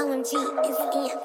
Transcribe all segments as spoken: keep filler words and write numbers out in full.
O M G is in.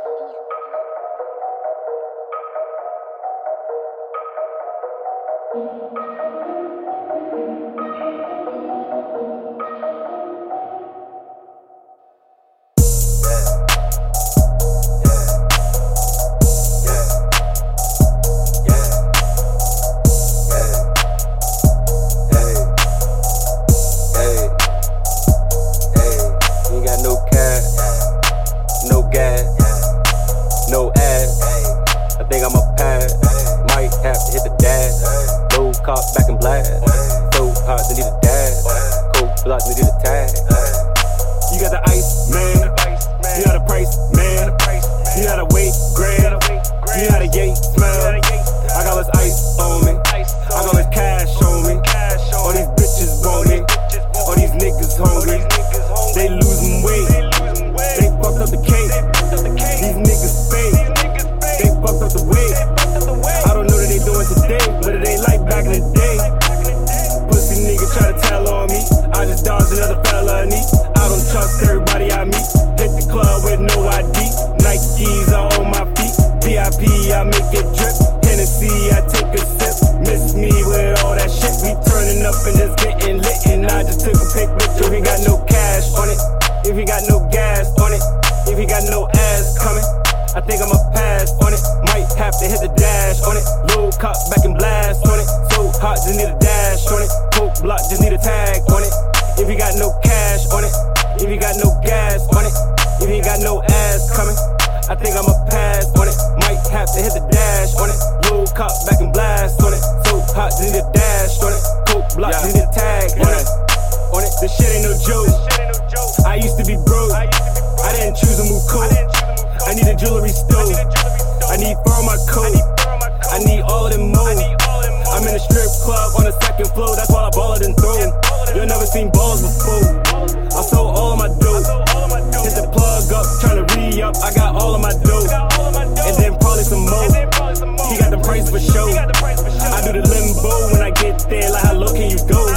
No ass, I think I'ma pass. Might have to hit the dash. Low cop back in blast. So hot, they need a dash. Cold block, they need a tag. You got the ice, man. You got the price, man. You got the weight, grand. You got the yay, smell. I got this ice on me. I got this cash on me. All these bitches want me. All these niggas hungry. They losing weight. They fucked up the cake. These niggas fake. They fucked up the weight. I don't know what they doing today, but it ain't like back in the day. Pussy nigga try to tell on me. I just dodged another fella I need. I don't trust everybody I meet. Hit the club with no I D. Nikes are on my feet. V I P, I make it drip. Hennessy, I take a sip. Miss me with all that shit. We turning up and just getting lit. And I just took a pic picture. We got no cash on it. If he got no gas on it, if he got no ass coming, I think I'ma pass on it. Might have to hit the dash on it. Low cop back and blast on it. So hot, just need a dash on it. Coke block, just need a tag on it. If he got no cash on it, if he got no gas on it, if he got no ass coming, I think I'ma pass on it. Might have to hit the dash on it. Low cop back and blast on it. So hot, just need a dash on it. Coke block, just need a tag on it. On it, this shit ain't no joke. I used to be broke. I didn't choose to move cold. I need a jewelry stove. I need fur on my coat. I need all of them modes. I'm in a strip club on the second floor. That's why I ball it and throw. You never seen balls before. I sold all of my dope. Hit the plug up, tryna re-up. I got all of my dope. And then probably some more. He got the price for show. I do the limbo when I get there. Like how low can you go?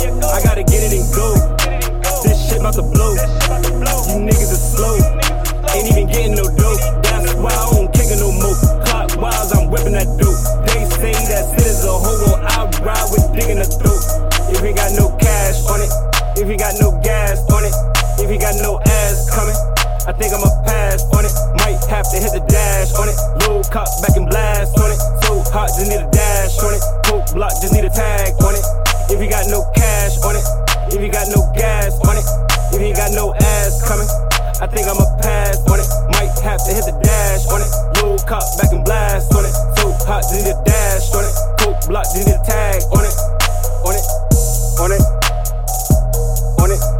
I gotta get it and go. This shit about to blow. You niggas are slow. Ain't even getting no dope. That's why I don't kick it no more. Clockwise, I'm whipping that dope. They say that shit is a hoe. Well, I ride with digging the throat. If he got no cash on it, if he got no gas on it, if he got no ass coming, I think I'ma pass on it. Might have to hit the dash on it. Low cop back and blast on it. So hot, just need a dash on it. Coke block, just need a tag on it. If he got no cash on it, if he got no gas on it, if he got no ass coming, I think I'ma pass on it. Might have to hit the dash on it. Low cop back and blast on it. So hot, just need a dash on it. Coke block, just need a tag on it. On it, on it, on it.